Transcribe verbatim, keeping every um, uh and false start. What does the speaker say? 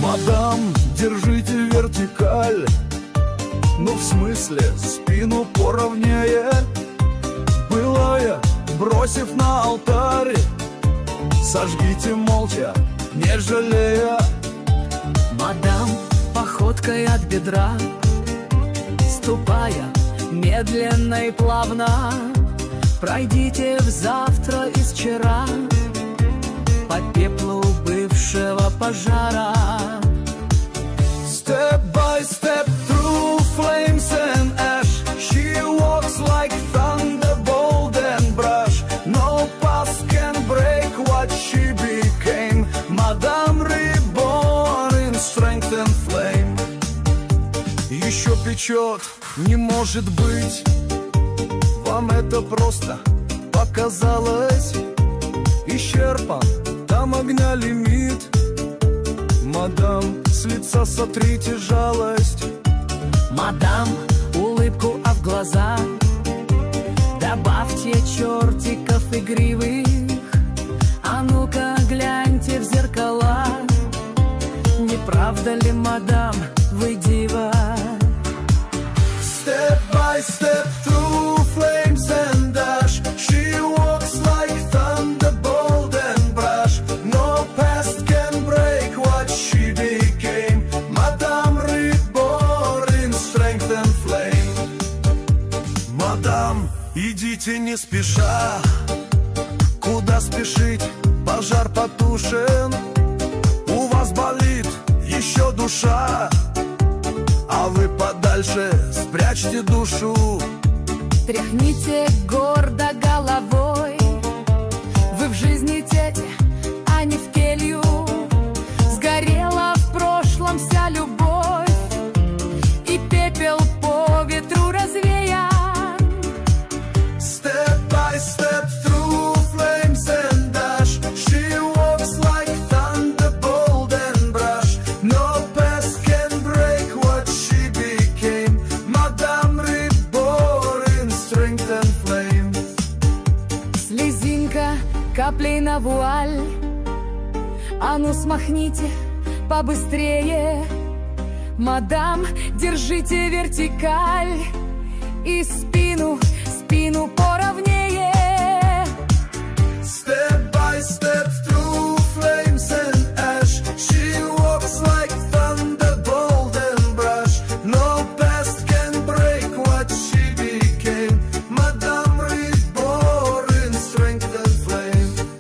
Мадам, держите вертикаль. Ну, в смысле, спину поровнее. Былое, бросив на алтарь, сожгите молча, не жалея. Мадам, походкой от бедра, ступая медленно и плавно, пройдите в завтра из вчера по пеплу бывшего пожара. Step by step through flames and ash, she walks like thunderbolt and brush. No past can break what she became. Madame reborn in strength and flame. Еще печет, не может быть, вам это просто показалось. Исчерпан, там огня лимит. Мадам, с лица сотрите жалость. Мадам, улыбку, а в глаза добавьте чертиков игривых. А ну-ка гляньте в зеркала, не правда ли, мадам, вы дива? Step by step through flames and dash, she walks like thunderbolt and brush. No past can break what she became. Madame reborn in strength and flame. Мадам, идите не спеша. Куда спешить? Пожар потушен. У вас болит еще душа, а вы подальше спрячьте душу. Тряхните гордо головой, вы в жизни дети, а не в келью. Сгорела в прошлом вся любовь, и пепел по ветру развеян. Step by step through flames and dash, she walks like thunderbolt and brush. No past can break what she became. Madame reborn in strength and flame. Слезинка каплей на вуаль, а ну смахните побыстрее. Мадам, держите вертикаль и спину, спину поровнее.